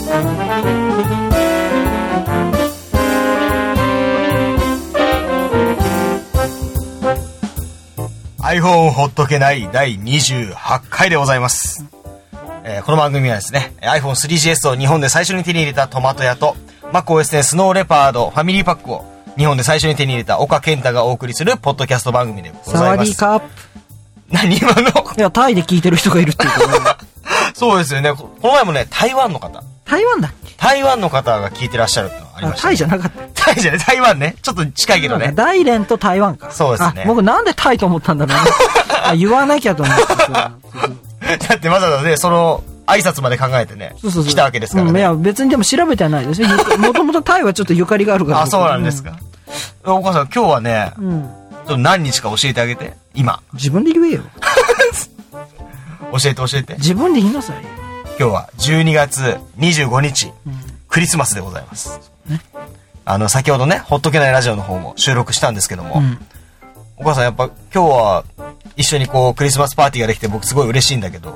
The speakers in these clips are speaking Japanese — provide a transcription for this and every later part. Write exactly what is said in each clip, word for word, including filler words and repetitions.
iPhone ほっとけないだいにじゅうはちかいでございます。えー、この番組はですね、アイフォンスリージーエス を日本で最初に手に入れたトマト屋と MacOS でスノーレパードファミリーパックを日本で最初に手に入れた岡健太がお送りするポッドキャスト番組でございます。 サワディーカップ。 何今の？ いや、タイで聞いてる人がいるっていうかそうですよね。この前もね、台湾の方。 台湾だっけ？ 台湾の方が聞いてらっしゃるってのがありました、ね。 タイじゃなかった。 タイじゃね、台湾ね。ちょっと近いけどね。 大連と台湾か。 そうですね。 僕なんでタイと思ったんだろうね。あ、言わなきゃと思ってだってわざわざね、その挨拶まで考えてね、そうそうそう来たわけですからね。 うん、いや、別にでも調べてはないですよ。もともとタイはちょっとゆかりがあるから。 あ、そうなんですか。うん、お母さん、今日はね、うん、ちょっと何日か教えてあげて、今。 自分で言えよ。 教えて教えて。 自分で言いなさい。 今日はじゅうにがつにじゅうごにち、うん、クリスマスでございます。ね、あの、先ほどね、ほっとけないラジオの方も収録したんですけども、うん、お母さんやっぱ今日は一緒にこうクリスマスパーティーができて僕すごい嬉しいんだけど、うん、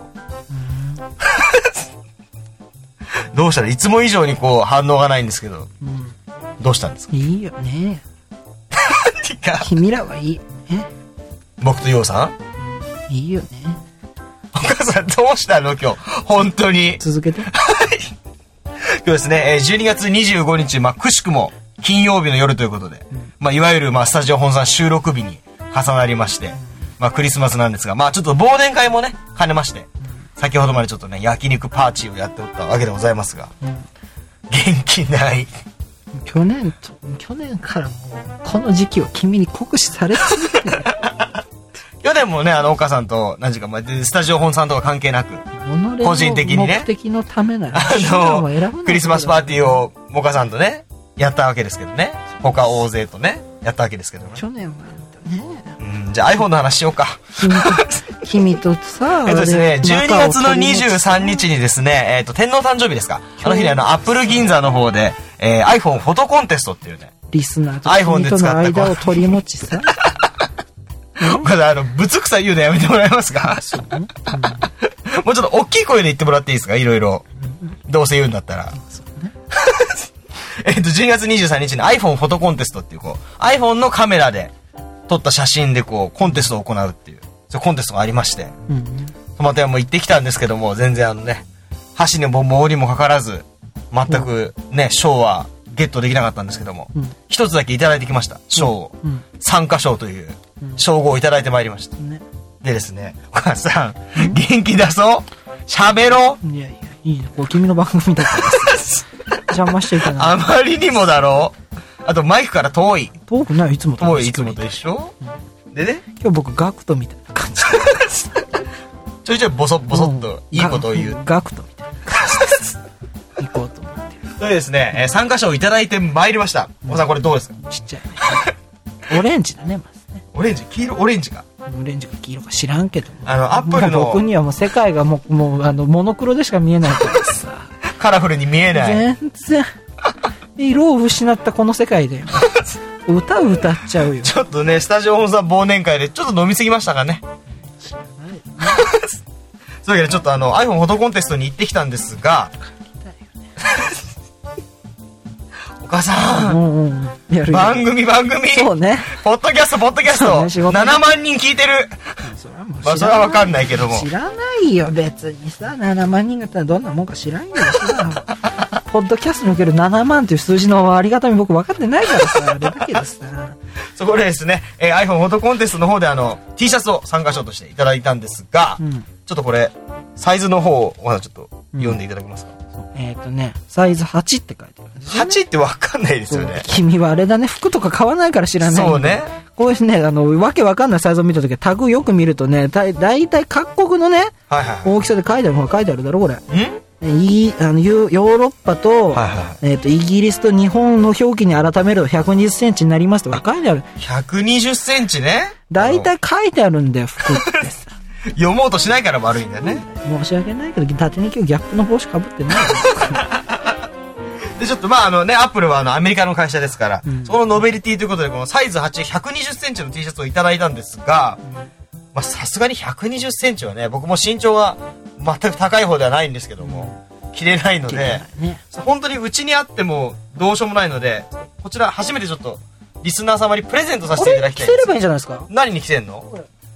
どうしたらいつも以上にこう反応がないんですけど、うん、どうしたんですか？ いいよね。君らはいい。え？ 僕とヨウさん？いいよね。 お母さんどうしたの今日？本当に。 続けて。 今日ですね、じゅうにがつにじゅうごにち、まあ、くしくも金曜日の夜ということで、うん、まあ、いわゆるまあスタジオ本山収録日に重なりまして、うん、まあ、クリスマスなんですが、まあ、ちょっと忘年会もね、兼ねまして、うん、先ほどまでちょっとね、焼肉パーティーをやっておったわけでございますが、うん、元気ない。 去年と、去年からもう、この時期を君に酷使され続けてる。 去年もね、あの、岡さんと、何時か、まあ、スタジオ本さんとか関係なく、個人的にね、 目的のためなら、 あの、クリスマスパーティーを、岡さんとね、やったわけですけどね。他大勢とね、やったわけですけどね。 去年はね。 うん、じゃあ iPhone の話しようか。 君と、君とさ、 えっとですね、じゅうにがつのにじゅうさんにちにですね、えっと、天皇誕生日ですか。あの日にあの、アップル銀座の方で、えー、iPhone フォトコンテストっていうね。 リスナーと君との間を取り持ちさ。 これあの、ぶつくさ言うのやめてもらえますか？そうね、うん、もうちょっと大きい声で言ってもらっていいですか？いろいろ。どうせ言うんだったら。そうね、えっと、じゅうにがつにじゅうさんにちに iPhone フォトコンテストっていう、こう、iPhone のカメラで撮った写真でこう、コンテストを行うっていう、そういうコンテストがありまして、うん、トマト屋も行ってきたんですけども、全然あのね、箸にも棒にもかからず、全くね、賞はゲットできなかったんですけども、一、うん、つだけいただいてきました、賞を。うんうん、参加賞という、称号をいただいてまいりました。ね、でですね、お母さん、元気出そう喋ろう。 いやいや、いいね。これ君の番組だから邪魔しちゃいけない。 あまりにもだろう。あとマイクから遠い。 遠くない、いつもと遠い、いつもと一緒、うん、でね。 今日僕、ガクトみたいな感じ。 ちょいちょいボソッボソッといいことを言う。 ガクトみたいな感じです。行こうと思ってる。 それですね、えー、参加賞をいただいてまいりました。お母さん、これどうですか？ ちっちゃいね。オレンジだね、まずね。 オレンジ、黄色、オレンジか。 オレンジか黄色か知らんけど。 あの、アップルの。 僕にはもう世界がもう、もう、あの、モノクロでしか見えないからさ。 カラフルに見えない。 全然。色を失ったこの世界で。歌を歌っちゃうよ。 ちょっとね、スタジオ本さん忘年会でちょっと飲みすぎましたかね。知らない。そういうわけで、ちょっとあの、iPhone フォトコンテストに行ってきたんですが、お母さん、うんうん、やる番組番組そうね、 ポッドキャストポッドキャスト、ね、ななまんにん聞いてる。それはもう、まあ、それは分かんないけども知らないよ別にさ。ななまんにんがどんなもんか知らんよポッドキャストにおけるななまんという数字のありがたみ僕分かってないからさ。あれだけどさそこでですね、えー、iPhone フォトコンテストの方であの T シャツを参加賞としていただいたんですが、うん、ちょっとこれサイズの方をまだちょっと読んでいただけますか？ うん、えっ、ー、とね、サイズはちって書いてある、ね、 はちって分かんないですよね。 君はあれだね、服とか買わないから知らない。 そうね。 こういうね、あの、わけわかんないサイズを見たときタグよく見るとね、だいたい各国のね、はいはい、大きさで書いてある方が書いてあるだろ、これ。んいあのヨーロッパと、はいはい、えー、とイギリスと日本の表記に改めるとひゃくにじゅっセンチになりますとか書いてある。 ひゃくにじゅっセンチね。 だいたい書いてあるんだよ、服ってさ。 読もうとしないから悪いんだよね。 申し訳ないけど、縦に今日ギャップの帽子かぶってないで、ちょっとまああのね、アップルはあのアメリカの会社ですから、うん、そのノベリティということで、このサイズはち、ひゃくにじゅっセンチの T シャツをいただいたんですが、うん、まあさすがにひゃくにじゅっセンチはね、僕も身長は全く高い方ではないんですけども、 着れないので、ね、本当にうちにあってもどうしようもないので、こちら初めてちょっとリスナー様にプレゼントさせていただきたいんです。 これ着せればいいんじゃないですか。 何に着せんの？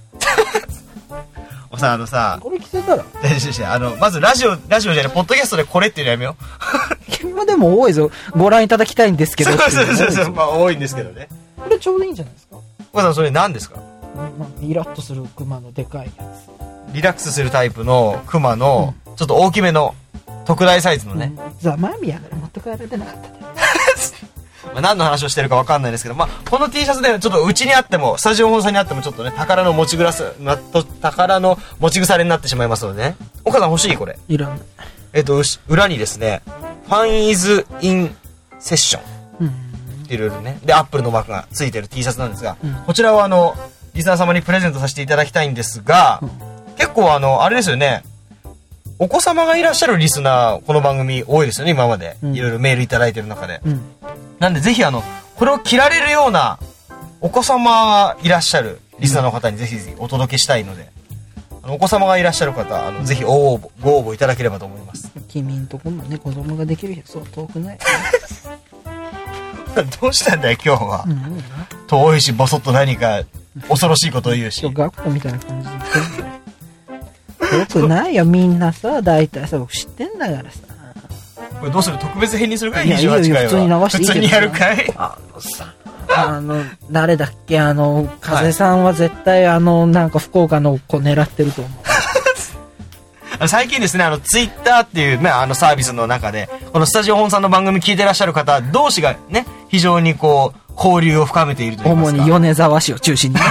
おさ、あのさ、 これ着せたらあの、まずラジオ、ラジオじゃない、ポッドキャストでこれっていうのやめよう。今でも多いぞ。ご覧いただきたいんですけど。 そうそうそうそう、まあ多いんですけどね。 これちょうどいいんじゃないですか。 おさん、それ何ですか？ イラッとするクマのでかいやつ。リラックスするタイプのクマの、うん、ちょっと大きめの特大サイズのね。 ザ・マミヤから持って帰られてなかったで。 まあ何の話をしてるか分かんないですけど、まあ、この T シャツでちょっとうちにあってもスタジオ本さんにあってもちょっとね宝の持ち腐れ宝の持ち腐れになってしまいますのでね。岡さん欲しい？これいらない。 えっと裏にですねファンイズインセッションっていろいろねでアップルのマークがついてる T シャツなんですが、うん、こちらはあのリスナー様にプレゼントさせていただきたいんですが、うん、結構あのあれですよね、お子様がいらっしゃるリスナーこの番組多いですよね今まで、いろいろメールいただいてる中で、うん、なんでぜひあのこれを着られるようなお子様がいらっしゃるリスナーの方にぜひぜひお届けしたいので、あのお子様がいらっしゃる方あのぜひ応募ご応募いただければと思います。 君んとこもね子供ができる日そう遠くない。 どうしたんだよ今日は、うん、遠いしボソッと何か恐ろしいことを言うし今日ガクトみたいな感じで言ってるんだよ。よくないよみんなさ大体さ僕知ってんだからさ。 これどうする？特別編にするかい？にじゅうはちかいは。いやいや普通に流していいけど。普通にやるかい？ あのさ、あの、誰だっけあの、風さんは絶対あの、なんか福岡の子狙ってると思う。最近ですね、あの、ツイッターっていう、ね、あのサービスの中で、このスタジオ本さんの番組聞いてらっしゃる方同士がね、非常にこう、交流を深めているというか。 主に米沢市を中心に。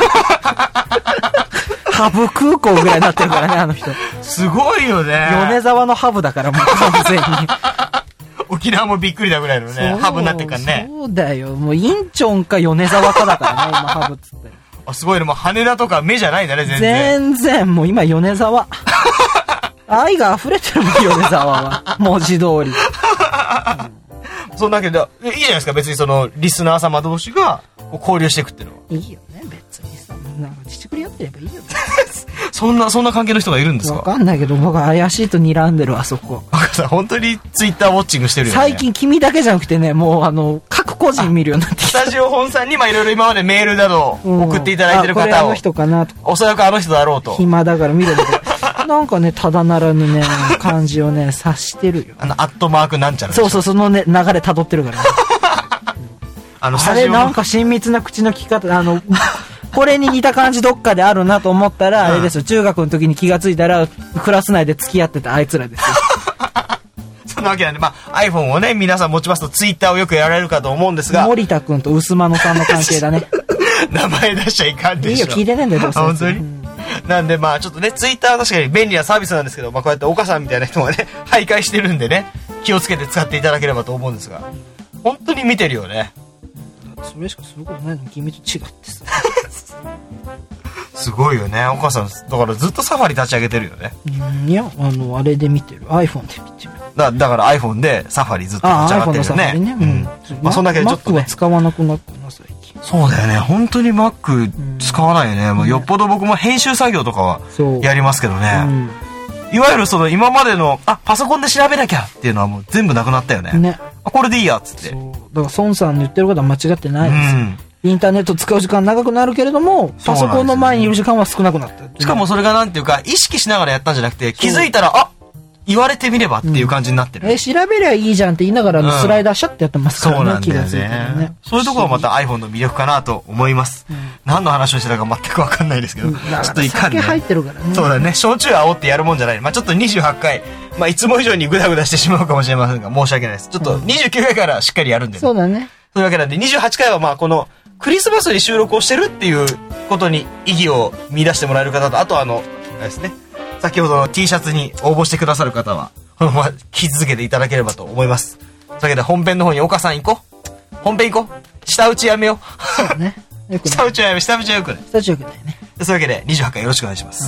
ハブ空港ぐらいになってるからね、あの人。 すごいよね。 米沢のハブだからもう完全に。 沖縄もびっくりだぐらいのね、ハブになってるからね。 そうだよ。もうインチョンか米沢かだからね、今ハブっつって。 あ、すごいね。もう羽田とか目じゃないんだね、全然。 全然、もう今米沢。愛が溢れてるもん、米沢は。文字通り。うん、 そんなわけで、いいじゃないですか、別にその、リスナー様同士が交流していくっていうのは。 いいよね、別にさ。なんか、ちちくりやってればいいよね。 そんな、そんな関係の人がいるんですか？ わかんないけど、僕は怪しいと睨んでる、あそこ。 本当にツイッターウォッチングしてるよね。 最近君だけじゃなくてね、もうあの、各個人見るようになってきた。 スタジオ本さんに、まあいろいろ今までメールなど送っていただいてる方を、うん、あ、これあの人かなと。 おそらくあの人だろうと。 暇だから見るんだけど、なんかね、ただならぬね、感じをね、察してるよ。 あの、アットマークなんちゃら。 そうそう、そのね、流れ辿ってるからね。あの、あれなんか親密な口の利き方、あの、これに似た感じどっかであるなと思ったら、あれですよ、中学の時に気がついたら、クラス内で付き合ってたあいつらですよ。 そんなわけなんで、まあ、iPhone をね、皆さん持ちますと、ツイッターをよくやられるかと思うんですが。 森田くんと薄間野さんの関係だね。 名前出しちゃいかんでしょ。 いいよ、聞いてねえんだよ、どうせ。 本当に、うん、なんで、まあ、ちょっとね、ツイッターは確かに便利なサービスなんですけど、まあ、こうやって岡さんみたいな人がね、徘徊してるんでね、気をつけて使っていただければと思うんですが、本当に見てるよね。 それしかすることないのに君と違ってさ。 すごいよね、お母さん。だからずっとサファリ立ち上げてるよね。 いや、あの、あれで見てる。iPhone で見てる。 だ, だから iPhone でサファリずっと立ち上がってるよね。あ、iPhone のサファリね。うん。まあ、そんだけちょっと、ね。 Mac は使わなくなったな、最近。 そうだよね。本当に Mac 使わないよね。もうよっぽど僕も編集作業とかはやりますけどね。うん、いわゆるその今までの、あ、パソコンで調べなきゃっていうのはもう全部なくなったよね。ね。あ、これでいいやっつって。そう。 だから孫さんの言ってることは間違ってないですよ。うん、インターネット使う時間長くなるけれども、パソコンの前にいる時間は少なくなった、ね。 しかもそれがなんていうか、意識しながらやったんじゃなくて、気づいたら、あ、言われてみればっていう感じになってる。 うん、え、調べりゃいいじゃんって言いながら、うん、スライダーシャってやってますからね。 そうなんだよね。ね、そういうところはまた iPhone の魅力かなと思います。うん、何の話をしてたか全くわかんないですけど、うん、ちょっといかんね。 酒入ってるからね。 そうだね。焼酎煽ってやるもんじゃない。まあちょっとにじゅうはちかい、まあいつも以上にグダグダしてしまうかもしれませんが、申し訳ないです。ちょっとにじゅうきゅうかいからしっかりやるんで、ね。 そうだね。 というわけなんで、にじゅうはちかいはまあこの、クリスマスに収録をしてるっていうことに意義を見出してもらえる方と、あとあの、あれですね、先ほどの T シャツに応募してくださる方は、このまま聞き続けていただければと思います。というわけで本編の方に岡さん行こう。本編行こう。下打ちやめよう。そうね。よくない。下打ちはやめ、下打ちはよくない。 下打ちはよくないね。 そういうわけでにじゅうはちかいよろしくお願いします。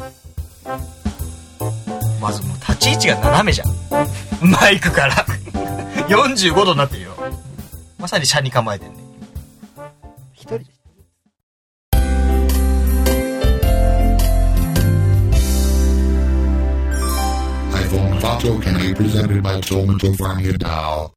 うん、まずもう立ち位置が斜めじゃん。マイクから。よんじゅうごどになってるよ。まさに車に構えてるね。 一人で。iPhone Vato Kenny presented by Tomato Farmia Dao.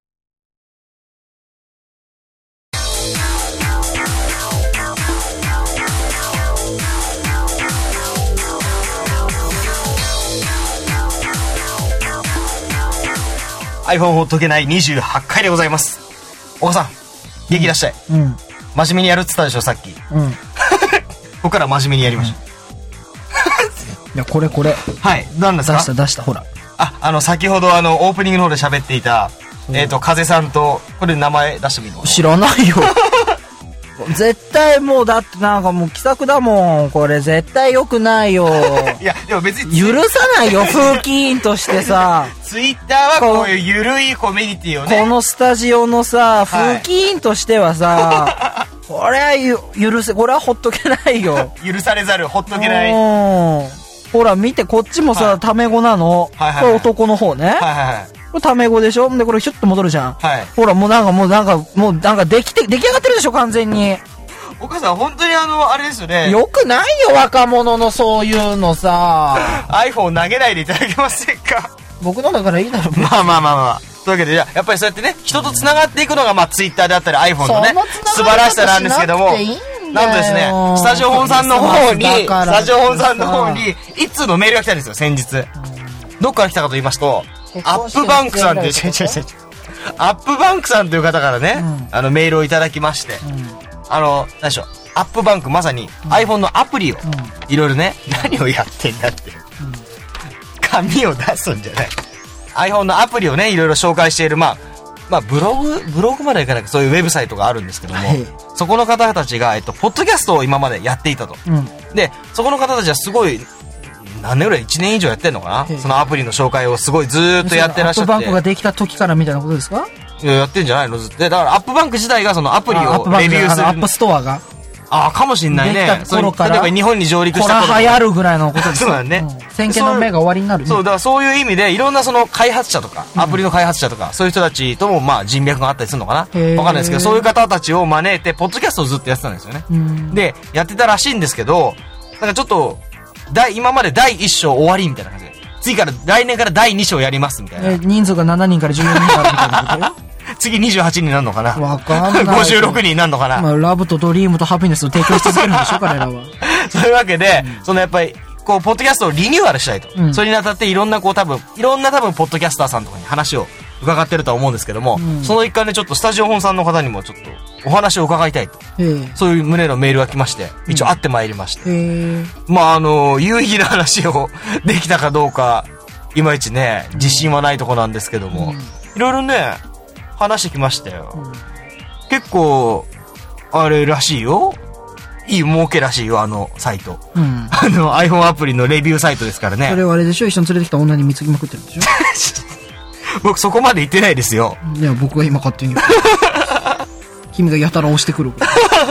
iPhone を解けないにじゅうはちかいでございます。岡さん、元気出したい。うん。真面目にやるって言ったでしょ、さっき。うん。ここから真面目にやりましょう。 うん、いや、これこれ。 はい。何ですか？ 出した出した、ほら。 あ、あの、先ほどあの、オープニングの方で喋っていた、えっと、風さんと、これ名前出してみるの？ 知らないよ。絶対もう、だってなんかもう気さくだもん。これ絶対良くないよ。 いや、でも別に。 許さないよ、風紀委員としてさ。 ツイッターはこういうゆるいコミュニティをね。 このスタジオのさ、風紀委員としてはさ、はい、これはゆ許せ、これはほっとけないよ。 許されざる、ほっとけない。 ほら、見て、こっちもさ、はい、タメ語なの。はいはいはい、これ男の方ね。はいはいはい。これタメ語でしょ？で、これヒュッと戻るじゃん。はい。ほら、もうなんか、もうなんか、もうなんかできて、出来上がってるでしょ、完全に。 お母さん、本当にあの、あれですよね。 よくないよ、若者のそういうのさ。 iPhone 投げないでいただけませんか？ 僕のだからいいだろう。 まあまあまあまあ。というわけで、やっぱりそうやってね、人と繋がっていくのが、まあ、Twitter であったり iPhone のね、素晴らしさなんですけども、なんとですね、スタジオ本さんの方に、スタジオ本さんの方に、一通のメールが来たんですよ、先日。どっから来たかと言いますと、アップバンクさんっていう、違う違う違う。アップバンクさんという方からね、うん、あのメールをいただきまして、うん、あの、何でしょう、アップバンクまさに iPhone のアプリを、いろいろね、何をやってんだって、うん、紙を出すんじゃない。iPhone のアプリをね、いろいろ紹介している、まあ、まあ、ブログ、ブログまではいかないか、そういうウェブサイトがあるんですけども、はい、そこの方たちが、えっと、ポッドキャストを今までやっていたと。うん、で、そこの方たちはすごい、何年ぐらいいちねん以上やってんのかな、そのアプリの紹介をすごいずーっとやってらっしゃって。 アップバンクができた時からみたいなことですか？ いや、やってんじゃないのずっと。だからアップバンク自体がそのアプリをレビューする。 アップストアがああ、かもしんないね。できた頃から。例えば日本に上陸した頃。これ流行るぐらいのことです。 そうだね。 うん、先見の目が終わりになるね。 そう、だからそういう意味で、いろんなその開発者とか、アプリの開発者とか、うん、そういう人たちともまあ人脈があったりするのかなわかんないですけど、そういう方たちを招いて、ポッドキャストをずっとやってたんですよね。うん、で、やってたらしいんですけど、なんかちょっと、だ今までだいいっ章終わりみたいな感じで。次から、来年からだいに章やりますみたいな。 え、人数がななにんからじゅうよにんになるみたいなことよ。 次にじゅうはちにんになるのかなわかんない。 ごじゅうろくにんになるのかな、 まあ、ラブとドリームとハピネスを提供し続けるんでしょ、彼らは。 そういうわけで、うん、そのやっぱり、こう、ポッドキャストをリニューアルしたいと。うん、それにあたっていろんなこう多分、いろんな多分、ポッドキャスターさんとかに話を伺ってるとは思うんですけども、うん、その一環でちょっとスタジオ本さんの方にもちょっとお話を伺いたいと。そういう旨のメールが来まして、一応会ってまいりまして。まあ、あの、有意義な話をできたかどうか、いまいちね、自信はないとこなんですけども、いろいろね、話してきましたよ。うん、結構、あれらしいよ。いい儲けらしいよ、あのサイト。うん、あの iPhone アプリのレビューサイトですからね。 それはあれでしょ、一緒に連れてきた女に貢ぎまくってるんでしょ。 僕そこまで言ってないですよ。 いや、僕は今勝手に。君がやたら押してくるから。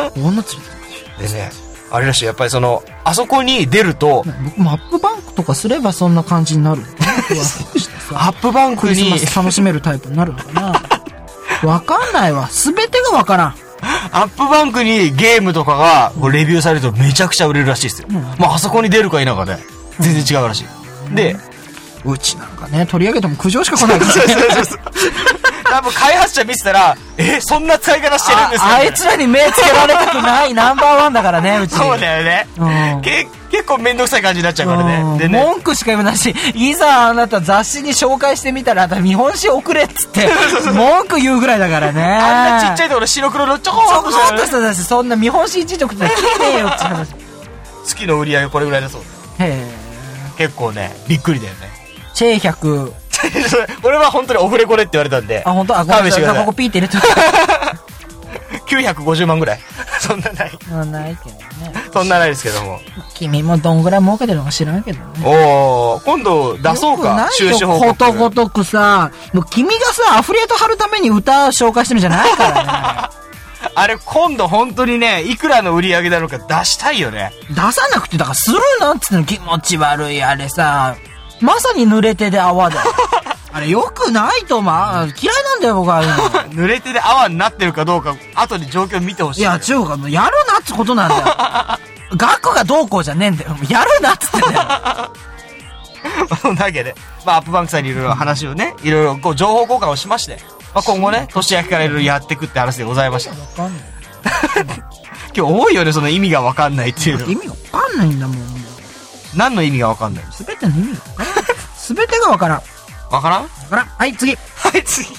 女連れてきたでね、あれらしい、やっぱりその、あそこに出ると。 僕もアップバンクとかすればそんな感じになるのかな。 アップバンクに。クリスマス楽しめるタイプになるのかな。わかんないわ。すべてがわからん。 アップバンクにゲームとかがこうレビューされるとめちゃくちゃ売れるらしいですよ。うん、まあ、あそこに出るか否かで全然違うらしい。うん、で、 うちなんかね、取り上げても苦情しか来ないからね。そうそうそう多分開発者見てたら、え、そんな使い方してるんですか、ね、 あ, あいつらに目つけられたくないナンバーワンだからね、うち。 そうだよね。うん、け結構めんどくさい感じになっちゃうからね。うん、でね、 文句しか言わないし、いざあなた雑誌に紹介してみたら、あんた日本酒送れっつって、文句言うぐらいだからね。 あんなちっちゃいところ白黒のちょこっとした、ね。 ちょこっとしただし、そんな日本酒一直って聞いねえよって話。 月の売り上げこれぐらいだそうだ。へえ。結構ね、びっくりだよね。 チェーひゃく。 俺は本当にオフレコでって言われたんで。 あ、本当？あ、ごめんなさい。ここピーって入れてきゅうひゃくごじゅうまんぐらい。そんなない。 あ、ないけどね。 そんなないですけども。 君もどんぐらい儲けてるのか知らんけどね。 おー、今度出そうか。 収支報告。ことごとくさ、もう君がさ、アフリエイト貼るために歌紹介してるんじゃないからね。 あれ、今度本当にね、いくらの売り上げなのか出したいよね。 出さなくて、だからするなっつっての気持ち悪い、あれさ。まさに濡れ手で泡だよ。あれよくないと思う。嫌いなんだよ、僕は。 濡れ手で泡になってるかどうか、後で状況見てほしい。 いや、違うか、やるなってことなんだよ。額がどうこうじゃねえんだよ。やるなっつってんだよ。 そんなわけで、まあ、アップバンクさんにいろいろ話をね、いろいろこう情報交換をしまして、まあ、今後ね、年明けからいろいろやっていくって話でございました。今日多いよね、その意味がわかんないっていうの。 意味がわかんないんだもん。 何の意味がわかんない？ すべての意味がわからん。すべてがわからん。 わからん？ わからん。はい、次。 はい、次。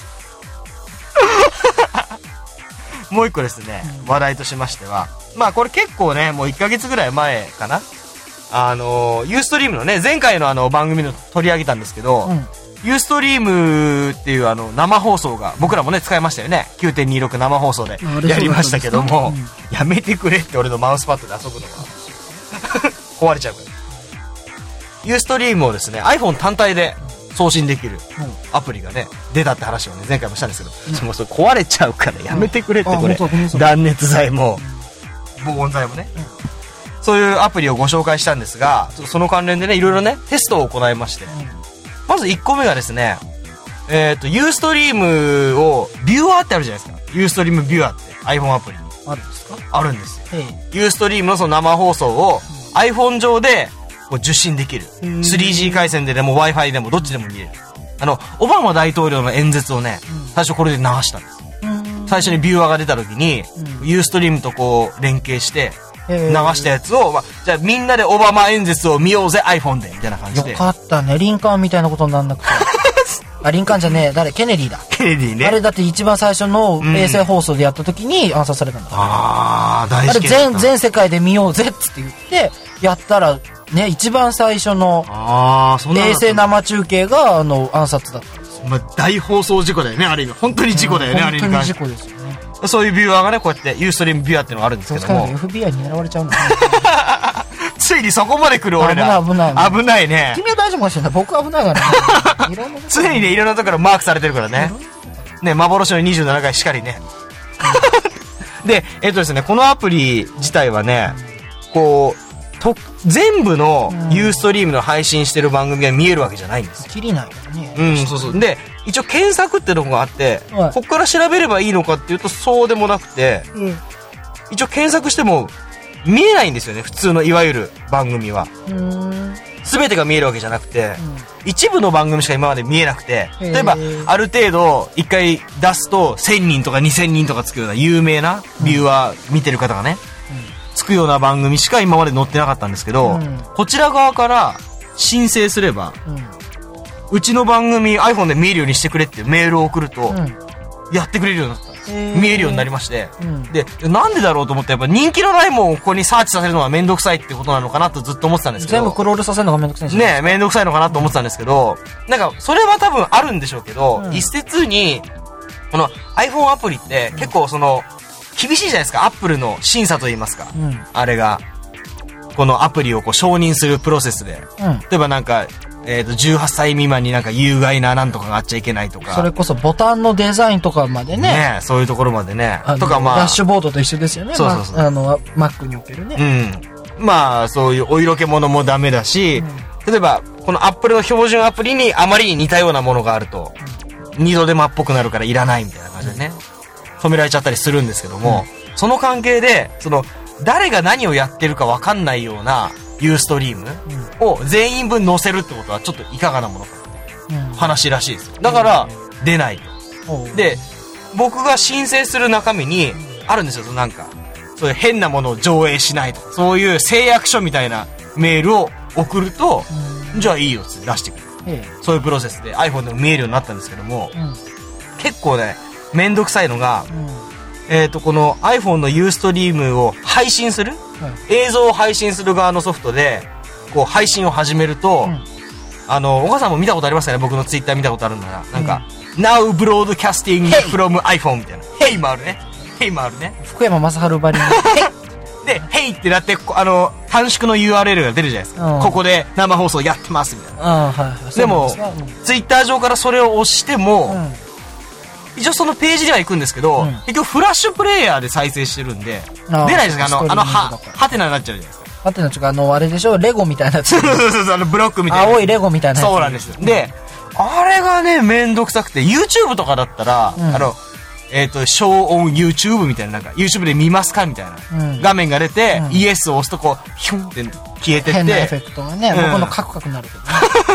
もう一個ですね、うん、話題としましては、まあこれ結構ね、もういっかげつぐらい前かな。あの、ユーストリームのね、前回のあの番組の取り上げたんですけど、うん、ユーストリームっていうあの生放送が、僕らもね、使いましたよね。きゅうてんにじゅうろく 生放送でやりましたけども、うん、やめてくれって俺のマウスパッドで遊ぶのが壊れちゃうから。ユーストリームをですね、iPhone 単体で送信できるアプリがね、出たって話をね、前回もしたんですけど、うん、もうそれ壊れちゃうからやめてくれって、これ。断熱材も、防音材もね。うん、そういうアプリをご紹介したんですが、その関連でね、いろいろね、テストを行いまして。うん、まずいっこめがですね、えっと、ユーストリームを、ビューアーってあるじゃないですか。ユーストリームビューアーって iPhone アプリに。 あるんですか？ あるんですよ。ユーストリームのその生放送を、うん、iPhone 上で、こう受信できる。スリージー 回線ででも Wi-Fi でもどっちでも見れる。あの、オバマ大統領の演説をね、最初これで流したんです。最初にビューアーが出た時に、ユーストリームとこう連携して流したやつを、まあ、じゃあみんなでオバマ演説を見ようぜ iPhone で、みたいな感じで。 よかったね。リンカーンみたいなことになんなくて。あ、リンカーンじゃねえ。誰？ケネディだ。 ケネディね。 あれだって一番最初の衛星放送でやった時に暗殺されたんだ。 ああ、大事件。 あれ全、全世界で見ようぜっつって言って、やったら、ね、一番最初の衛星生中継があの暗殺だったんですよ。 まあ、大放送事故だよね、あれ今。本当に事故だよね、うん、あれに関して。 本当に事故ですよね。 そういうビューアーがね、こうやってユーストリームビューアーっていうのがあるんですけども。 エフビーアイ に狙われちゃうんだね。 ついにそこまで来る俺ら。 危ない危ない。 危ないね。 君は大丈夫かしらない。僕は危ないからね。 常にね、いろんなところマークされてるからね。ね、幻のにじゅうななかいしかりね。で、えっとですね、このアプリ自体はね、こう、と全部のユーストリームの配信してる番組が見えるわけじゃないんですよ。 切りないからね。 うん、そうそう。で、一応検索ってのがあって、はい、ここから調べればいいのかっていうとそうでもなくて、うん、一応検索しても見えないんですよね、普通のいわゆる番組は。全てが見えるわけじゃなくて、うん、一部の番組しか今まで見えなくて、例えばある程度一回出すとせんにんとかにせんにんとかつくような有名なビューアー見てる方がね、つくような番組しか今まで載ってなかったんですけど、うん、こちら側から申請すれば、うん、うちの番組 iPhone で見えるようにしてくれってメールを送ると、うん、やってくれるようになったんです。見えるようになりまして、うん、で、なんでだろうと思って、やっぱ人気のないもんをここにサーチさせるのがめんどくさいってことなのかなとずっと思ってたんですけど、 全部クロールさせるのがめんどくさいんですね。めんどくさいのかなと思ってたんですけど、なんかそれは多分あるんでしょうけど、うん、一説にこの iPhone アプリって結構その、厳しいじゃないですか、アップルの審査といいますか、うん、あれがこのアプリをこう承認するプロセスで、うん、例えばなんか、えー、とじゅうはっさい未満になんか有害ななんとかがあっちゃいけないとか、 それこそボタンのデザインとかまでね、 ね、そういうところまでね、とか、まあダッシュボードと一緒ですよね。そうそうそう、まあ、あの Mac におけるね、 うん、まあそういうお色気ものもダメだし、うん、例えばこのアップルの標準アプリにあまりに似たようなものがあると、うん、二度手間っぽくなるからいらないみたいな感じでね、うん、止められちゃったりするんですけども、うん、その関係でその誰が何をやってるか分かんないようなユーストリームを全員分載せるってことはちょっといかがなものかって話らしいですよ。だから出ないと。で、僕が申請する中身にあるんですよ、なんかそういう変なものを上映しないとか、そういう誓約書みたいなメールを送ると、じゃあいいよって出してくれる。そういうプロセスで iPhone でも見えるようになったんですけども、結構ねめんどくさいのが、えっとこの iPhone のユーストリームを配信する、はい、映像を配信する側のソフトでこう配信を始めると、うん、あのお母さんも見たことありますかね、僕のツイッター見たことあるんなら、なんか、うん、Now broadcasting from iPhone みたいな Hey もあるね Hey もあるね、 福山雅治ばりにで Hey ってなってあの短縮の ユーアールエル が出るじゃないですか、うん、ここで生放送やってますみたいな、 はいはい、 でもツイッター上からそれを押しても、うん、一応そのページには行くんですけど、うん、結局フラッシュプレイヤーで再生してるんで出ないですか、あのあのはハテナになっちゃうじゃないですか。 ハテナっていうかあのあれでしょ、レゴみたいなやつ。 そうそうそう、あのブロックみたいな青いレゴみたいなやつ。 そうなんですよ。であれがねめんどくさくて YouTube とかだったら、うん、あのえっと Show on YouTube みたいな、なんか YouTube で見ますかみたいな、うん、画面が出て、うん、イエスを押すとこうヒュンって消えてって、 変なエフェクトがね、うん、僕のカクカクになるけどね。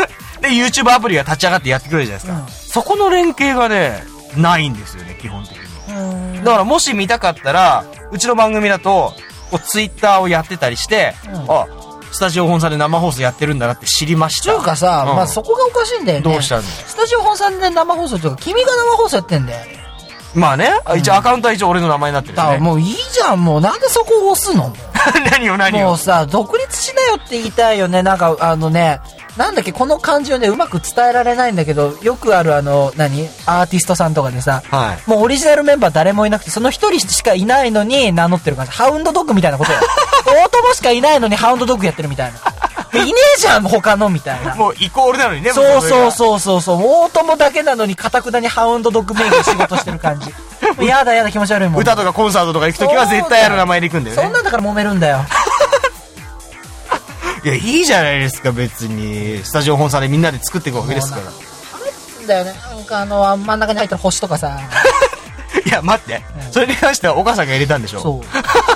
で、YouTube アプリが立ち上がってやってくれるじゃないですか。うん、そこの連携がね、ないんですよね、基本的に。だからもし見たかったら、うちの番組だと、こう Twitter をやってたりして、うん、あ、スタジオ本さんで生放送やってるんだなって知りました。 というかさ、うん、まあそこがおかしいんだよね。 どうしたんだよ。 スタジオ本さんで生放送というか、君が生放送やってんだよ。 まあね、うん、一応アカウントは一応俺の名前になってるしね。 もういいじゃん、もうなんでそこを押すの何を何を。 もうさ、独立しなよって言いたいよね。なんかあのね、なんだっけ、この漢字をね、うまく伝えられないんだけど、よくあるあの、何アーティストさんとかでさ、はい、もうオリジナルメンバー誰もいなくて、その一人しかいないのに名乗ってる感じ。ハウンドドッグみたいなことよ。大友しかいないのにハウンドドッグやってるみたいな。いねえじゃん、他のみたいな。 もうイコールなのにね。 そうそうそうそうそう。大友だけなのに、かたくなにハウンドドッグメイクで仕事してる感じ。やだやだ気持ち悪いもん。 歌とかコンサートとか行くときは絶対ある名前で行くんだよね。 そんなんだから揉めるんだよ。 いや、いいじゃないですか、別に。スタジオ本さんでみんなで作っていくわけですから。 あれだよね。なんかあの、真ん中に入ってる星とかさ。 いや、待って。うん、それに関してはお母さんが入れたんでしょ。そう。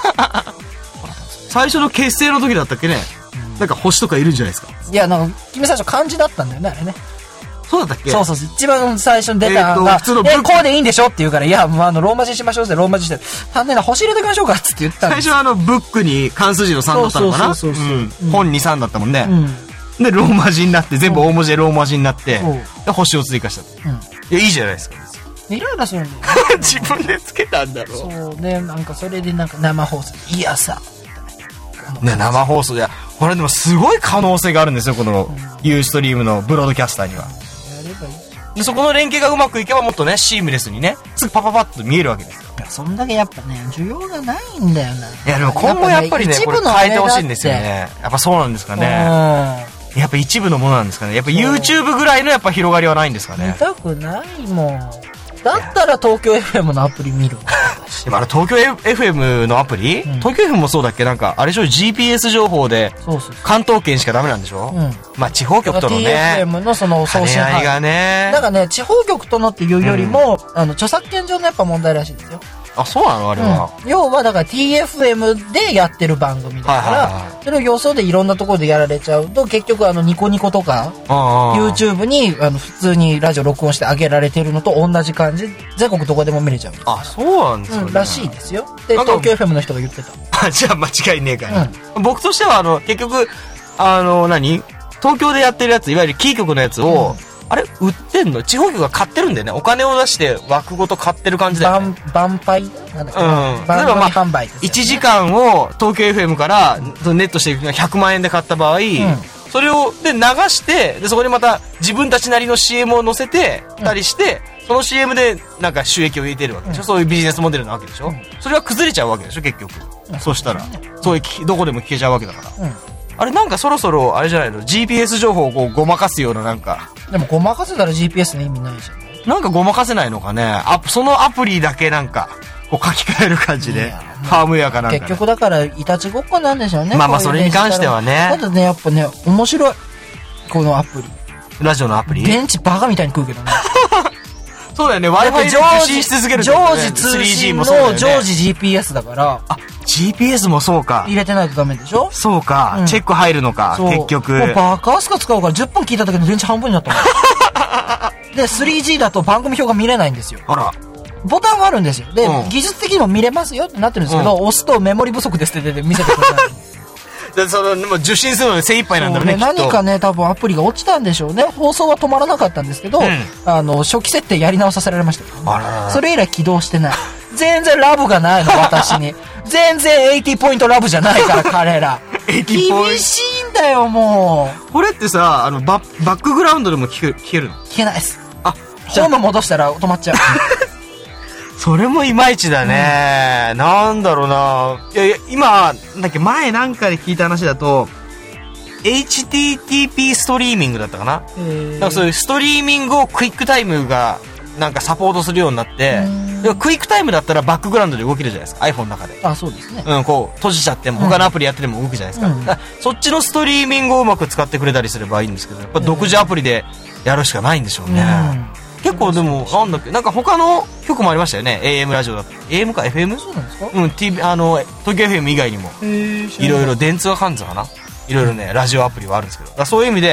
最初の結成の時だったっけね。うん、なんか星とかいるんじゃないですか。 いや、なんか、君最初漢字だったんだよね、あれね。 そうだったっけ。 そうそう。一番最初に出たのが、えー、普通のえ、こうでいいんでしょって言うから、いや、もうあの、ローマ字しましょうって、ローマ字して、単純な星入れときましょうかって言ったんです。 最初はあの、ブックに漢数字のさんだったのかな。そうそうそうそう、うんうん。本にさんだったもんね。うん、で、ローマ字になって、全部大文字でローマ字になって、で、星を追加した。うん、いや、いいじゃないですか。 イライラするんだよ、ね。 自分でつけたんだろう。 そうね、なんかそれでなんか生放送。いやさ。 ね、生放送で、これでもすごい可能性があるんですよ、この、ユーストリームのブロードキャスターには。やればいい。でそこの連携がうまくいけばもっとね、シームレスにね、すぐパパパッと見えるわけですよ。 いや、そんだけやっぱね、需要がないんだよな。いや、でも今後やっぱりね、これ変えてほしいんですよね。やっぱそうなんですかね。やっぱ一部のものなんですかね。やっぱ YouTube ぐらいのやっぱ広がりはないんですかね。 見たくないもん。だったら東京 エフエム のアプリ見る。 でもあれ東京 エフエム のアプリ、うん、東京 エフエム もそうだっけ、なんかあれでしょ ジーピーエス 情報で関東圏しかダメなんでしょ、うん、まあ地方局とのねティーエフエム のその送信兼ね合いがね、 なんかね地方局とのっていうよりも、うん、あの著作権上のやっぱ問題らしいですよ。 あ、そうなのあれは、 うん、要はだから ティーエフエム でやってる番組だから、はいはいはい、それをよそでいろんなところでやられちゃうと結局あのニコニコとか YouTube にあの普通にラジオ録音して上げられてるのと同じ感じ、全国どこでも見れちゃう。 あ、そうなんですか、ね、 うん、らしいですよ。で東京 エフエム の人が言ってた。 あ、じゃあ間違いねえかな、うん、僕としてはあの結局あの何東京でやってるやつ、いわゆるキー局のやつを、うん、あれ売ってんの地方局が買ってるんだよね。お金を出して枠ごと買ってる感じだよね。 番売なんだっけ、うん、 番組販売ですよね。いちじかんを東京 エフエム からネットしていくのがひゃくまんえんで買った場合、うん、それをで流してでそこにまた自分たちなりの シーエム を載せてたりして、うん、その シーエム でなんか収益を入れてるわけでしょ、うん、そういうビジネスモデルなわけでしょ、うん、それは崩れちゃうわけでしょ結局、うん、そうしたら、うん、そういうどこでも聞けちゃうわけだから、うん、あれなんかそろそろあれじゃないの ジーピーエス 情報をこうごまかすようななんか。 でもごまかせたら ジーピーエス の意味ないじゃん。 なんかごまかせないのかね。あ、そのアプリだけなんかこう書き換える感じでファームウェアかなんか、ね、 結局だからいたちごっこなんでしょうね。 まあまあそれに関してはね。 ただねやっぱね面白いこのアプリ。 ラジオのアプリ。 電池バカみたいに食うけどね。 そうだよね。Wi-Fi で受信し続ける、ね。 常時通信の常時 ジーピーエス だから。 あ、ジーピーエス もそうか。 入れてないとダメでしょ。 そうか、うん、チェック入るのか結局。 もうバカスカ使うからじゅっぷん聞いただけで電池半分になったもん。で スリージー だと番組表が見れないんですよ。 あら。 ボタンはあるんですよ。で、うん、技術的にも見れますよってなってるんですけど、うん、押すとメモリ不足ですって出て見せてくれない。 でそのもう受信するので精一杯なんだろうね。 何かね多分アプリが落ちたんでしょうね。放送は止まらなかったんですけど、うん、あの初期設定やり直させられました、ね、あららら。それ以来起動してない。全然ラブがないの私に。全然はちじゅうポイントラブじゃないから彼ら。厳しいんだよもう。これってさあの バ, バックグラウンドでも聞け、聞けるの？ 聞けないです。あ、ホーム戻したら止まっちゃう。 それもいまいちだね、うん、なんだろうな。いやいや今だっけ前なんかで聞いた話だと エイチティーティーピー ストリーミングだったかな。なんかそういうストリーミングをクイックタイムがなんかサポートするようになって、クイックタイムだったらバックグラウンドで動けるじゃないですか iPhone の中で。 あ、そうですね。 うん、こう閉じちゃっても他のアプリやってでも動くじゃないですか、うん、だからそっちのストリーミングをうまく使ってくれたりすればいいんですけど、やっぱ独自アプリでやるしかないんでしょうね、うん、結構でもなんだっけなんか他の曲もありましたよね。 エーエム ラジオだと エーエム か エフエム？ そうなんですか。 うん、T、あの東京 エフエム 以外にもいろいろ電通はカンツかないろいろねラジオアプリはあるんですけど、だそういう意味で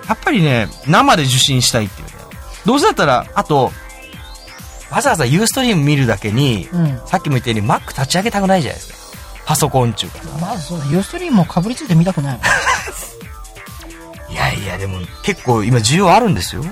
やっぱりね、生で受信したいっていうね。どうせだったら、あと、わざわざユーストリーム見るだけに、うん、さっきも言ったように Mac 立ち上げたくないじゃないですか。パソコン中かさ。 まずそうだ、ユーストリームもかぶりついて見たくないもん。 いやいや、でも結構今需要あるんですよ。うん、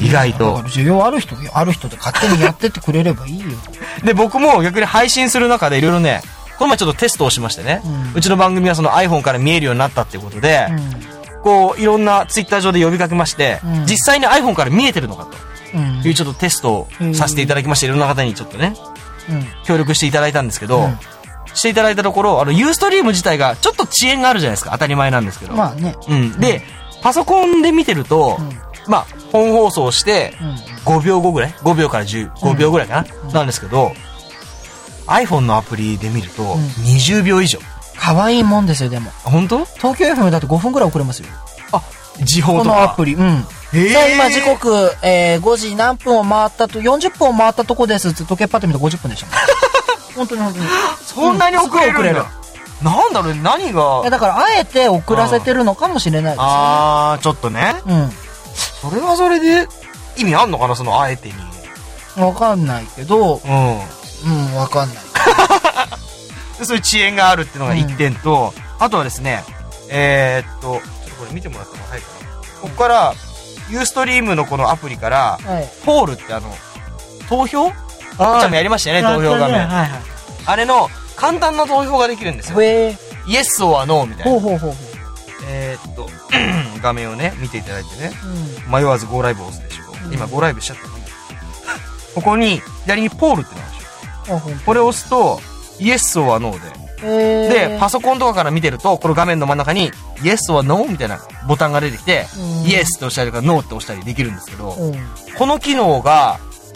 意外と。だから需要ある人、ある人で勝手にやってってくれればいいよ。 で、僕も逆に配信する中でいろいろね、この前ちょっとテストをしましてね、うん、うちの番組はその iPhone から見えるようになったっていうことで、うん、こういろんなツイッター上で呼びかけまして、うん、実際に iPhone から見えてるのかというちょっとテストをさせていただきまして、いろんな方にちょっとね、うん、協力していただいたんですけど、うん、していただいたところ、あのユーストリーム自体がちょっと遅延があるじゃないですか。当たり前なんですけど、 まあね、 うん、で、うん、パソコンで見てると、うん、まあ本放送してごびょうごぐらい、ごびょうからじゅうごびょうぐらいかな、うん、なんですけど、iPhone のアプリで見るとにじゅうびょう以上。 可愛いもんですよ。でも本当？ 東京 エフエム だとごふんぐらい遅れますよ。 あ、時報とかこのアプリ。うん。さあ今時刻、えー、ごじ何分を回ったと、よんじゅっぷんを回ったとこですって時計パッと見てごじゅっぷんでした。本当に本当に。 そんなに遅れるんだ。うん、なんだろう、何が。 いやだからあえて遅らせてるのかもしれないですね。 あー、ちょっとね。うん。それはそれで意味あんのかな、そのあえてに。 わかんないけど、うん。うん、わかんない。 そういう遅延があるっていうのがいってんと、うん、あとはですね、えー、っと、ちょっとこれ見てもらった方が早いかな。ここから、ユーストリームのこのアプリから、はい、ポールってあの、投票？あちゃんもやりましたよね、投票画面。はいはい、あれの簡単な投票ができるんですよ。イエス or no みたいな。ほうほうほうほう。えー、っと、画面をね、見ていただいてね、うん、迷わず Go ライブを押すでしょう。うん、今 Go ライブしちゃったのに。ここに、左にポールってのがあるでしょ。これを押すと、イエス or no で、で、パソコンとかから見てると、この画面の真ん中に、イエス or no みたいなボタンが出てきて、イエスって押したりとか、ノーって押したりできるんですけど、うん、この機能が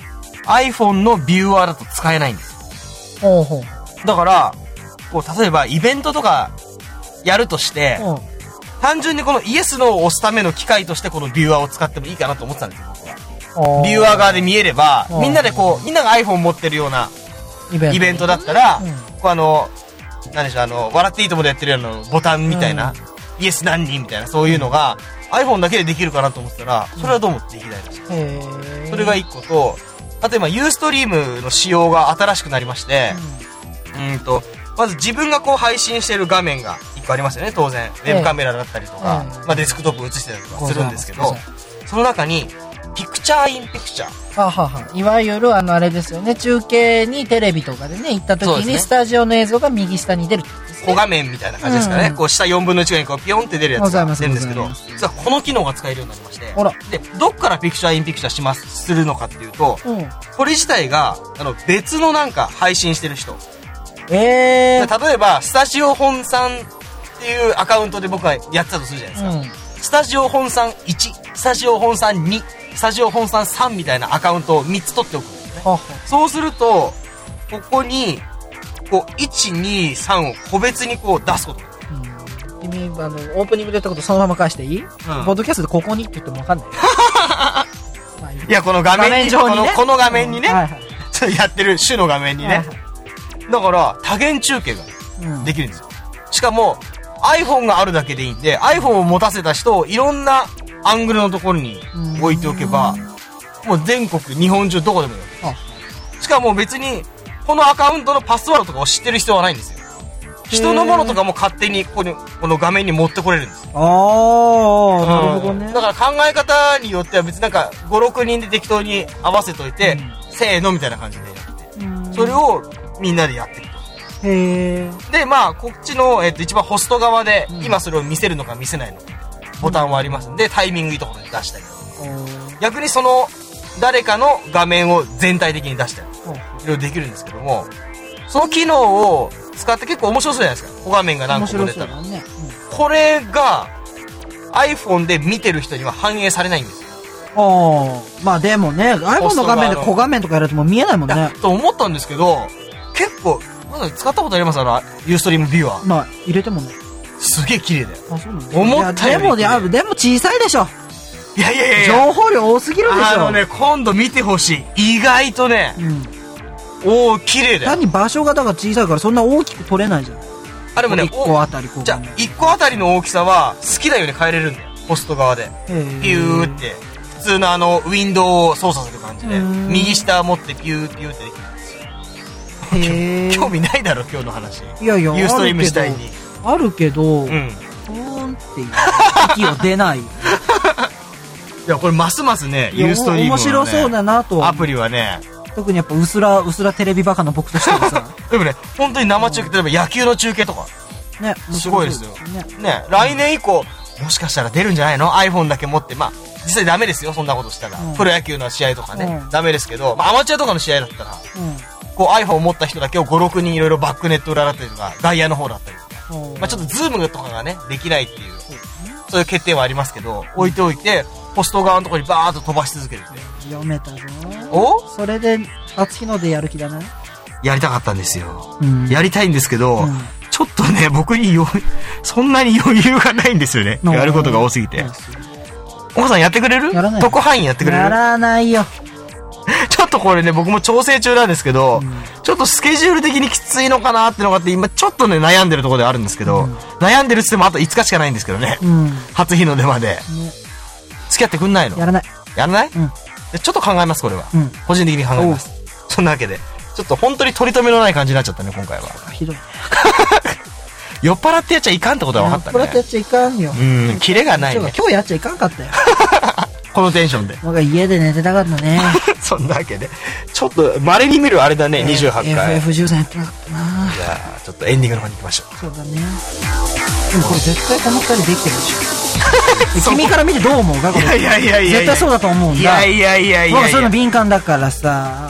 iPhone のビューアーだと使えないんですよ。ほうほう。だから、こう、例えばイベントとかやるとして、うん、単純にこのイエスノーを押すための機械としてこのビューアーを使ってもいいかなと思ってたんですよ、僕は。ビューアー側で見えれば、みんなでこう、みんなが iPhone 持ってるようなイベント, イベントだったら、うん、こうあの、何でしょう、あの、笑っていいともでやってるようなボタンみたいな、うん、イエス何人みたいな、そういうのが、iPhone だけでできるかなと思ったら、それはどうもできないらしい。へー。それが一個と、例えばユーストリームの仕様が新しくなりまして、うん、うんと、まず自分がこう配信してる画面が一個ありますよね、当然。ウェブカメラだったりとか、まあデスクトップ映してたりとかするんですけど、その中に、ピクチャーインピクチャー。 ははは。いわゆるあのあれですよね。中継にテレビとかでね、行った時にスタジオの映像が右下に出る、ね。 小画面みたいな感じですかね。うんうん、こう下よんぶんのいちぐらいにこうピヨンって出るやつが出るんですけど、実はこの機能が使えるようになりまして。ほら。で、どっからピクチャーインピクチャーします、するのかっていうと、うん、これ自体が、あの、別のなんか配信してる人。えー。例えば、スタジオ本さんっていうアカウントで僕がやってたとするじゃないですか。うん、スタジオ本さんいち、スタジオ本さんに、スタジオ本さんさんみたいなアカウントをみっつ取っておくんですね。はは。そうすると、ここに、こう、いち、に、さんを個別にこう出すことができる。 君、あの、オープニングで言ったことそのまま返していい？うん。ポッドキャストでここにって言ってもわかんない。 まあいい、いや、この画面に、画面上にね、この、この画面にね、うん、はいはい、やってる種の画面にね。はいはい、だから、多元中継ができるんですよ。うん、しかも、iPhone があるだけでいいんで、iPhone を持たせた人をいろんなアングルのところに置いておけば、もう全国、日本中どこでもよい。しかも別に、このアカウントのパスワードとかを知ってる必要はないんですよ。人のものとかも勝手にここに、この画面に持ってこれるんですよ。あー、うん、なるほどね。だから考え方によっては別になんかご、ろくにんで適当に合わせといて、うん、せーのみたいな感じでやって、それをみんなでやっていくと。へー。で、まあ、こっちの、えっと、一番ホスト側で、今それを見せるのか見せないのか、ボタンはありますんで、タイミングいいところに出したりとか。逆にその、誰かの画面を全体的に出したり、いろいろできるんですけども、その機能を使って結構面白そうじゃないですか。小画面が何個も出たら。ね、うん、これが、iPhone で見てる人には反映されないんですよ。 ああ、まあでもね、iPhone の画面で小画面とかやるともう見えないもんね。 と思ったんですけど、結構、まだ使ったことありますあの、ユーストリームビューアー。 まあ、入れてもね。 すげえ綺麗だよ。 あ、そうなんだ。 思ったより。 でも、でも小さいでしょ。 いやいやいや情報量多すぎるでしょ。 あのね、今度見てほしい。意外とね、うん、おー、綺麗だよ。 単に場所がだから小さいからそんな大きく取れないじゃん。 あ、でもね、 いっこあたりこう。 じゃあ、いっこあたりの大きさは好きなように変えれるんだよ。 ホスト側で。ピューって、普通のあの、ウィンドウを操作する感じで、右下持ってピューピューってできるんですよ。へ興味ないだろ、今日の話。 いやいや、 ユーストリームしたいに。 あるけど、うん。ポーンっていう息を出ない。いや、これますますね、ユーストリームの、ね、 面白そうだなと。 アプリはね、 特にやっぱうすら、うすらテレビバカの僕としてはさ。 でもね、本当に生中継、例えば野球の中継とか。ね、すごいですよ。ね、ね、来年以降、もしかしたら出るんじゃないの ?iPhone だけ持って、まあ、実際ダメですよ、そんなことしたら。うん、プロ野球の試合とかね、うん、ダメですけど、まあ、アマチュアとかの試合だったら、うん、こう iPhone を持った人だけをご、ろくにんいろいろバックネット裏だったりとか、外野の方だったりとか、うん、まあちょっとズームとかがね、できないっていう、そういう欠点はありますけど、置いておいて、ポスト側のところにバーッと飛ばし続けるって。 読めたぞ。 おそれで、初日の出やる気だな。 やりたかったんですよ。うん、やりたいんですけど、うん、ちょっとね、僕によ、そんなに余裕がないんですよね。やることが多すぎて。お母さんやってくれる？やらない。特派員やってくれる？ やらないよ。 ちょっとこれね、僕も調整中なんですけど、うん、ちょっとスケジュール的にきついのかなってのがあって、今ちょっとね、悩んでるところであるんですけど、うん、悩んでるって言ってもあといつかしかないんですけどね。うん、初日の出まで、ね。付き合ってくんないの？ やらない。 やらない？うん、ちょっと考えます、これは。うん、個人的に考えます。そんなわけで、ちょっと本当に取り留めのない感じになっちゃったね、今回は。 ひどい。 酔っ払ってやっちゃいかんってことは分かったね。 酔っ払ってやっちゃいかんよ。 うん、キレがないね。 今日やっちゃいかんかったよ。 このテンションで。 僕は家で寝てたかったね。 そんなわけで、ちょっと稀に見るあれだね、にじゅうはちかい。 エフエフじゅうさん やってなかったな。 じゃあ、ちょっとエンディングの方に行きましょう。 そうだね。でもこれ絶対この二人できてるでしょ。君から見てどう思うかこれ。 いやいやいやいや。 絶対そうだと思うんだ。 いやいやいやいや。 僕はそういうの敏感だからさ。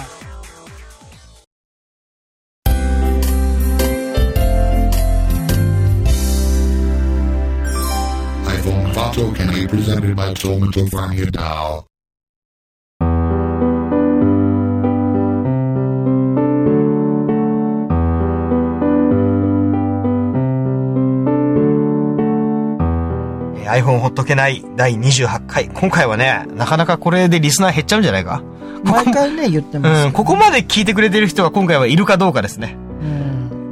Tokeny presented by Tomato Fanya Dao. iPhone ほっとけないだいにじゅうはちかい。今回はね、なかなかこれでリスナー減っちゃうんじゃないか。 毎回ね、言ってます、ね。 うん、ここまで聞いてくれてる人は今回はいるかどうかですね。うん、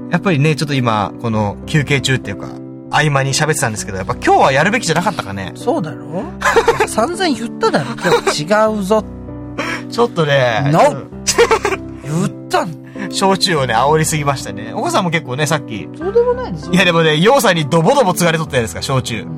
やっぱりね、ちょっと今、この休憩中っていうか、合間に喋ってたんですけど、やっぱ今日はやるべきじゃなかったかね。 そうだろ散々言っただろ。今日違うぞ。 ちょっとね。 No! 言ったん焼酎をね、煽りすぎましたね。お母さんも結構ね、さっき。 そうでもないですよ。 いやでもね、ヨウさんにドボドボ継がれとったやつか、焼酎。うん、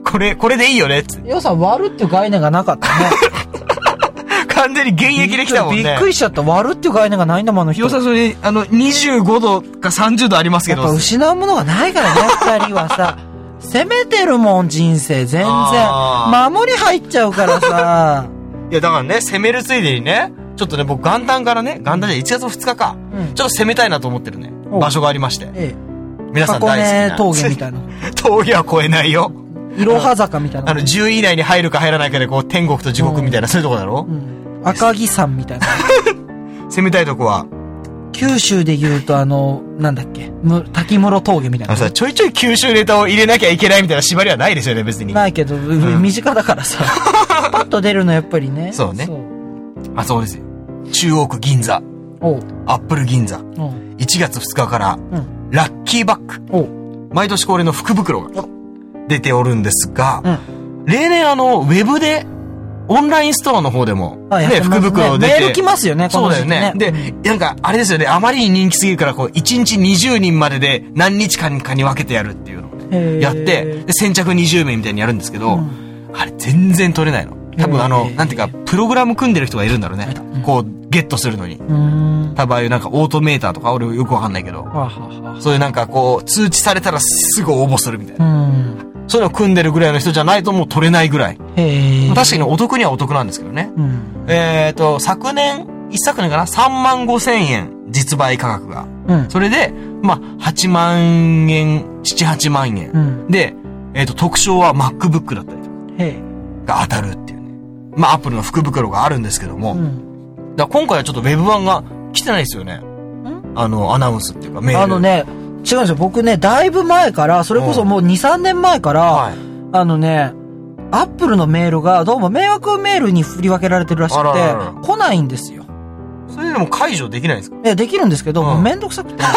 これ、これでいいよねって。 ヨウさん割るっていう概念がなかったね。 完全に現役できたもんね。 びっくりしちゃった。割るっていう概念がないんだもん、あの人。 ヨウさんそれ、あの、にじゅうごどかさんじゅうどありますけど。 やっぱ失うものがないからね、二人はさ。攻めてるもん、人生。全然。守り入っちゃうからさ。 いや、だからね、攻めるついでにね、ちょっとね、僕元旦からね、元旦でいちがつふつかか、うん、ちょっと攻めたいなと思ってるね、場所がありまして。ええ、皆さん大好きな。 箱根峠みたいな。 峠は越えないよ。 いろは坂みたいな。 あの、じゅうい以内に入るか入らないかで、こう、天国と地獄みたいな、うん、そういうとこだろ、うん、 赤城山みたいな。 攻めたいとこは、 九州で言うとあの、なんだっけ、滝室峠みたいな。 あのさ、ちょいちょい九州ネタを入れなきゃいけないみたいな縛りはないですよね、別に。 ないけど、うん、身近だからさ。パッと出るのやっぱりね。 そうね。そうあ、そうですよ。中央区銀座。おアップル銀座。いちがつふつかから、うん、ラッキーバッグ。お毎年恒例の福袋が出ておるんですが、うん、例年あの、ウェブで、オンラインストアの方でも、ね、福袋出て。 メール来ますよね、 この時期ね。そうだよね。で、なんか、あれですよね、あまりに人気すぎるから、こう、いちにちにじゅうにんまでで何日間かに分けてやるっていうのをやって、で、先着にじゅうめいみたいにやるんですけど、うん、あれ全然取れないの。多分あの、なんていうか、プログラム組んでる人がいるんだろうね。こう、ゲットするのに。多分ああいうなんかオートメーターとか、俺よくわかんないけど、そういうなんかこう、通知されたらすぐ応募するみたいな。そういうのを組んでるぐらいの人じゃないともう取れないぐらい。へ確かにお得にはお得なんですけどね。うん、えっと、昨年、一昨年かな ?さんまんごせんえん実売価格が。うん、それで、まあ、はちまんえん、なな、はちまんえん。うん、で、えっと、特賞は MacBook だったりとか。へが当たるっていうね。まあ、Apple の福袋があるんですけども。うん、だ今回はちょっと Web 版が来てないですよね。あの、アナウンスっていうかメール。 あのね、違うんですよ。僕ね、だいぶ前から、それこそもうに、さんねんまえから、はい、あのね、アップルのメールがどうも迷惑メールに振り分けられてるらしくて、あららら来ないんですよ。 それでも解除できないんですか？ いや、できるんですけど、うん、もうめんどくさくて。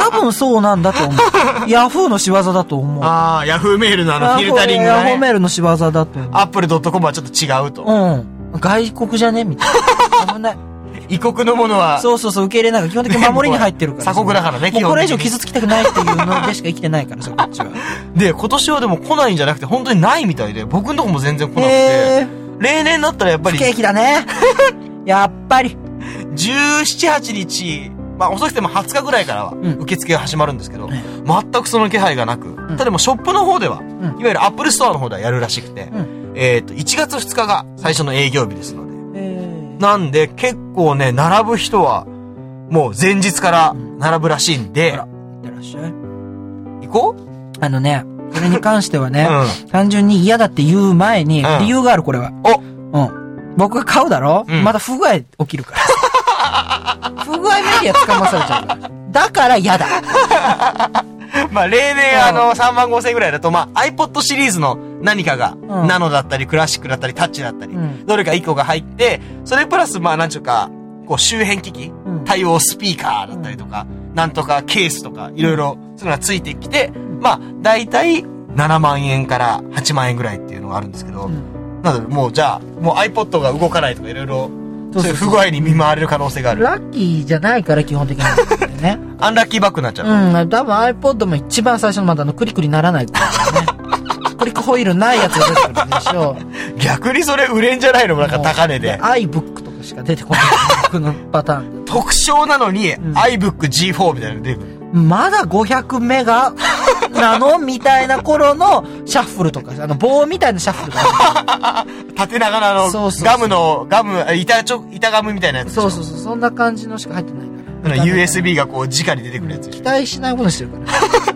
多分そうなんだと思う。ヤフーの仕業だと思う。 ああ、ヤフーメールのあのフィルタリングがね。 ヤフーメールの仕業だと思う。 アップルドットコム はちょっと違うと。 うん。外国じゃねみたいな。危ない。 異国のものは。 そうそうそう、受け入れないから、基本的に守りに入ってるから。 鎖国だからね、 もうこれ以上傷つきたくないっていうのでしか生きてないからさ、こっちは。 で、今年はでも来ないんじゃなくて、本当にないみたいで、僕のとこも全然来なくて。例年だったらやっぱり。 不景気だね。やっぱり。 じゅうなな、はちにち、まあ遅くてもはつかぐらいからは受付が始まるんですけど、うん、全くその気配がなく、うん、ただもショップの方では、うん、いわゆるアップルストアの方ではやるらしくて、うん、えっと、いちがつふつかが最初の営業日ですので、なんで結構ね、並ぶ人は、もう前日から並ぶらしいんで、 うん、いってらっしゃい。 行こう？ あのね、これに関してはね、うん、単純に嫌だって言う前に、理由がある、これは。 おうん。僕が買うだろ、うん、また不具合起きるから。不具合メディア捕まされちゃうから。だから嫌だ。 まあ例年あのさんまんごせんえんぐらいだと、まあ iPod シリーズの何かが、うん、ナノだったりクラシックだったりタッチだったり、うん、どれかいっこが入って、それプラスまあなんちゅうか、こう周辺機器、うん、対応スピーカーだったりとか、うん、なんとかケースとか、いろいろそういうのがついてきて、うん、まあ大体ななまんえんからはちまんえんぐらいっていうのがあるんですけど、うん、なのでもうじゃあ、もう iPod が動かないとかいろいろ、そういう不具合に見舞われる可能性がある。 ラッキーじゃないから基本的にね。 アンラッキーバックになっちゃう。 うん、多分 iPod も一番最初のまだあのクリクリならないからね。クリックホイールないやつが出てくるでしょ。 逆にそれ売れんじゃないの？なんか高値で。 iBook とかしか出てこない。僕のパターン。 特徴なのに、うん、iBook ジーフォー みたいなの出てくる。 まだごひゃくメガなのみたいな頃のシャッフルとか、あの棒みたいなシャッフルとか。 縦長のあの、そうそうそうガムの、ガム、板ちょ、板ガムみたいなやつ。 そうそうそう、そんな感じのしか入ってないから。 ユーエスビー がこう直に出てくるやつ。 期待しないことにしてるから。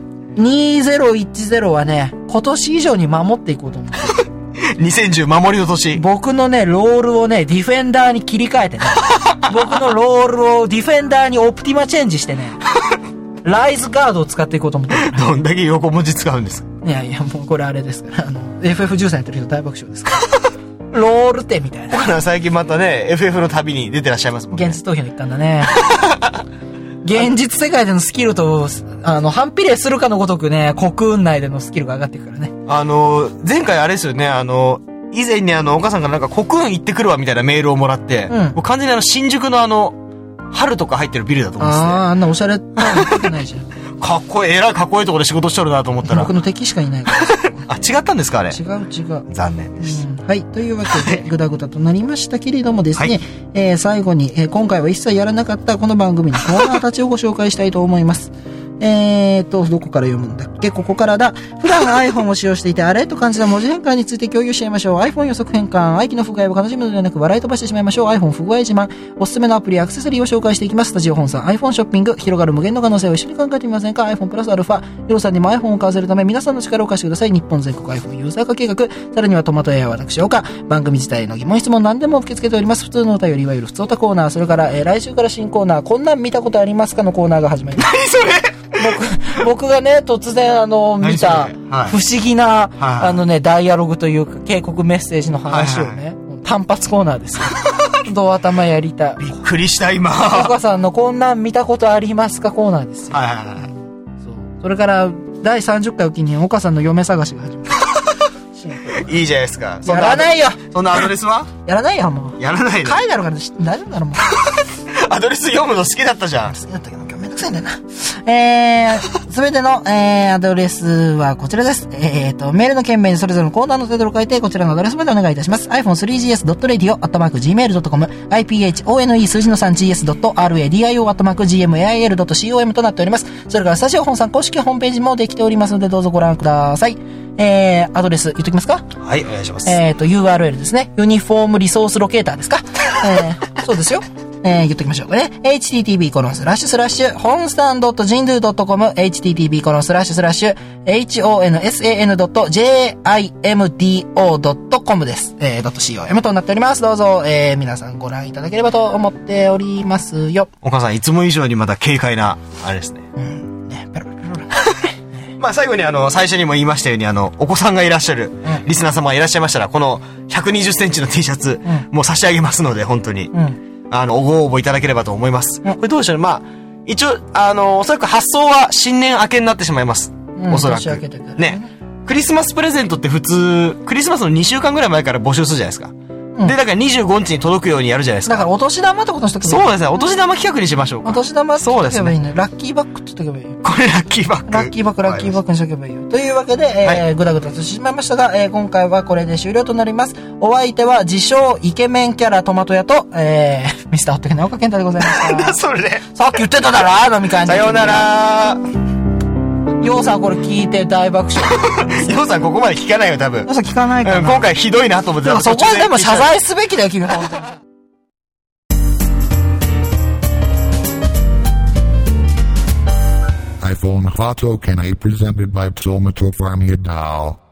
にせんじゅうはね、今年以上に守っていこうと思って。 にせんじゅう守りの年。 僕のね、ロールをね、ディフェンダーに切り替えてね。僕のロールをディフェンダーにオプティマチェンジしてね。ライズガードを使っていこうと思ってる。 どんだけ横文字使うんですか？ いやいや、もうこれあれですから。あの、エフエフじゅうさん やってる人大爆笑ですから。ロール手みたいな。 最近またね、エフエフ の旅に出てらっしゃいますもんね。 現実逃避の一環だね。現実世界でのスキルと、あの、反比例するかのごとくね、コクーン内でのスキルが上がっていくからね。 あの、前回あれですよね、あの、以前にあの、お母さんがなんかコクーン行ってくるわみたいなメールをもらって、うん、もう完全にあの、新宿のあの、春とか入ってるビルだと思うんですね。 ああ、あんなおしゃれなの入ってないじゃん。 かっこいい、えらいかっこいいところで仕事しとるなと思ったら。 僕の敵しかいないから。 あ、違ったんですかあれ。 違う違う。 残念です。 うん、はい。というわけで、ぐだぐだとなりましたけれどもですね、はい、えー、最後に、えー、今回は一切やらなかったこの番組のコーナーたちをご紹介したいと思います。えーと、どこから読むんだっけ？ここからだ。普段 iPhone を使用していてあれと感じた文字変換について共有しちゃいましょう。iPhone 予測変換、愛機の不具合を悲しむのではなく笑い飛ばしてしまいましょう。iPhone 不具合自慢、おすすめのアプリ、アクセサリーを紹介していきます。スタジオ本さん、iPhone ショッピング、広がる無限の可能性を一緒に考えてみませんか？ iPhone プラスアルファ、ヒロさんにも iPhone を買わせるため皆さんの力を貸してください。日本全国 iPhone ユーザー化計画、さらにはトマトエア私岡、番組自体の疑問質問何でも受け付けております。普通のお便り、いわゆる普通おたコーナー、それから、えー、来週から新コーナー、こんなん見たことありますかのコーナーが始まります。 何それ僕、僕がね、突然あの、見た、不思議な、はい、あのね、ダイアログというか、警告メッセージの話をね、はいはい、単発コーナーですよ。どう頭やりたい。 びっくりした今。 お母さんのこんなん見たことありますかコーナーですよ。 はいはいはい。 そう。それから、だいさんじゅっかいおきにお母さんの嫁探しが始まる。 いいじゃないですか。 やらないよ。 そんなアドレスはやらないよ、もう。やらないの。 書いてあるから大丈夫だろ、もう。 アドレス読むの好きだったじゃん。 好きだったけど、今日めんどくさいんだよな。えー、すべての、えー、アドレスはこちらです。えーと、メールの件名にそれぞれのコーナーのタイトルを書いて、こちらのアドレスまでお願いいたします。アイフォンスリージーエスドットレディオ アットマークジーメールドットコム、アイピーエイチオーエヌイー 数字の スリージーエスドットラディオ アットマークジーエムエーアイエルドットコム となっております。それからスタジオ本さん公式ホームページもできておりますので、どうぞご覧ください。えー、アドレス言っときますか？ はい、お願いします。 えーと、ユーアールエル ですね。ユニフォームリソースロケーターですか？えー、そうですよ。えー、言っときましょうね。エイチティーティービー コロンスラッシュスラッシュ、本さん .jindoo.com、エイチティーティービー コロンスラッシュスラッシュ、honsan.jimdo.com です。えー、.com となっております。どうぞ、えー、皆さんご覧いただければと思っておりますよ。 お母さん、いつも以上にまた軽快な、あれですね。 うん。ね、ペロペロペロ。 まあ最後にあの、最初にも言いましたようにあの、お子さんがいらっしゃる、うん、リスナー様がいらっしゃいましたら、このひゃくにじゅっセンチの T シャツ、うん、もう差し上げますので、本当に。うん、あの、ご応募いただければと思います。うん、これどうでしょうね。まあ、 一応、あの、おそらく発送は新年明けになってしまいます。うん、おそらく。 年明けてからね。ね。クリスマスプレゼントって普通、クリスマスのにしゅうかんぐらい前から募集するじゃないですか。うん、で、だからにじゅうごにちに届くようにやるじゃないですか。 だからお年玉ってことにしとけばいい。 そうですね。お年玉企画にしましょうか。 お年玉って言っとけばいいね。ラッキーバッグって言っとけばいいよ。 これラッキーバッグ。 ラッキーバッグ、ラッキーバッグにしとけばいいよ。というわけで、えー、はい、ぐだぐだとしてしまいましたが、えー、今回はこれで終了となります。お相手は自称イケメンキャラトマト屋と、えー、ミスターホットケナオカケンタでございました。 なんだそれで。 さっき言ってただろ、飲み会に。 さようならヨウさんこれ聞いて大爆笑。ヨウさんここまで聞かないよ、多分。 ヨウさん聞かないから、 うん。今回ひどいなと思ってた。 そこはでも謝罪すべきだよ、君は。 iPhone Photo Can I presented by Tomato Farmia Doll.